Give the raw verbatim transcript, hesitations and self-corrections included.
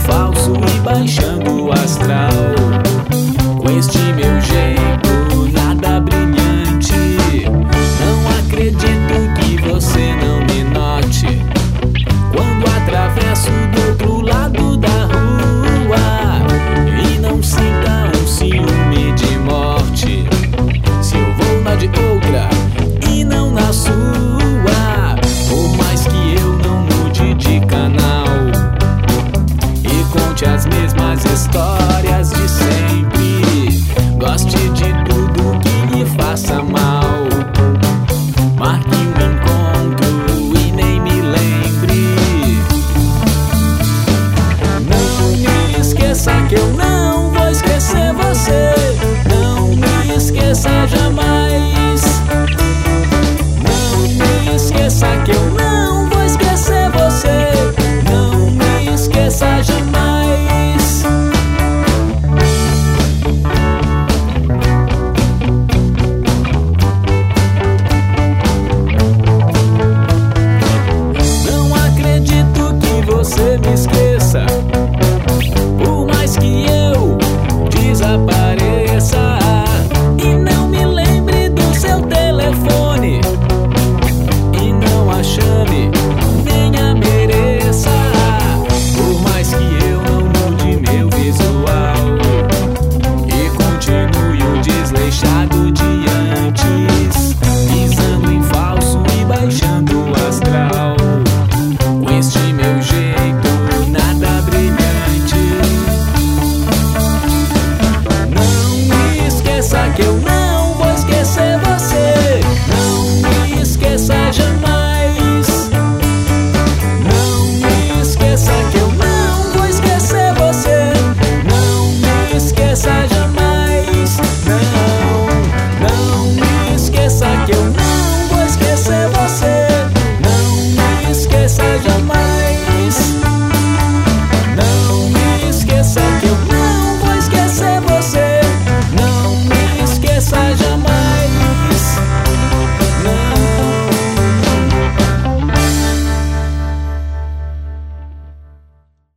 falso e baixando o astral. Com este meu jeito nada brilhante, não acredito que você não me note. Quando atravesso do outro lado da rua e não sinta um ciúme de morte. Se eu vou na de outra e não na sua, por mais que eu não mude de canal e conte as mesmas histórias de